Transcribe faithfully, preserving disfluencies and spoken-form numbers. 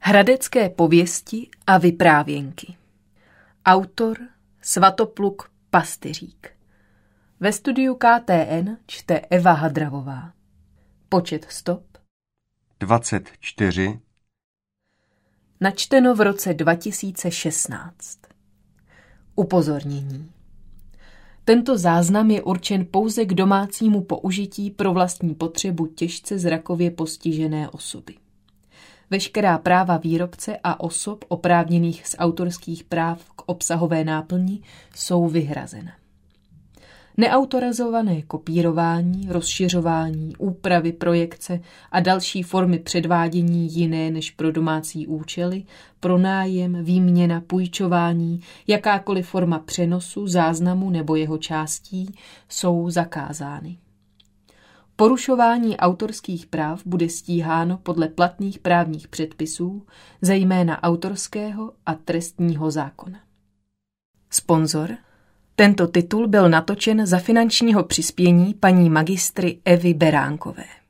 Hradecké pověsti a vyprávěnky. Autor Svatopluk Pastyřík. Ve studiu K T N čte Eva Hadravová. Počet stop dvacet čtyři. Načteno v roce dva tisíce šestnáct. Upozornění. Tento záznam je určen pouze k domácímu použití pro vlastní potřebu těžce zrakově postižené osoby. Veškerá práva výrobce a osob oprávněných z autorských práv k obsahové náplni jsou vyhrazena. Neautorizované kopírování, rozšiřování, úpravy, projekce a další formy předvádění jiné než pro domácí účely, pronájem, výměna, půjčování, jakákoliv forma přenosu, záznamu nebo jeho částí jsou zakázány. Porušování autorských práv bude stíháno podle platných právních předpisů, zejména autorského a trestního zákona. Sponzor. Tento titul byl natočen za finančního přispění paní magistry Evy Beránkové.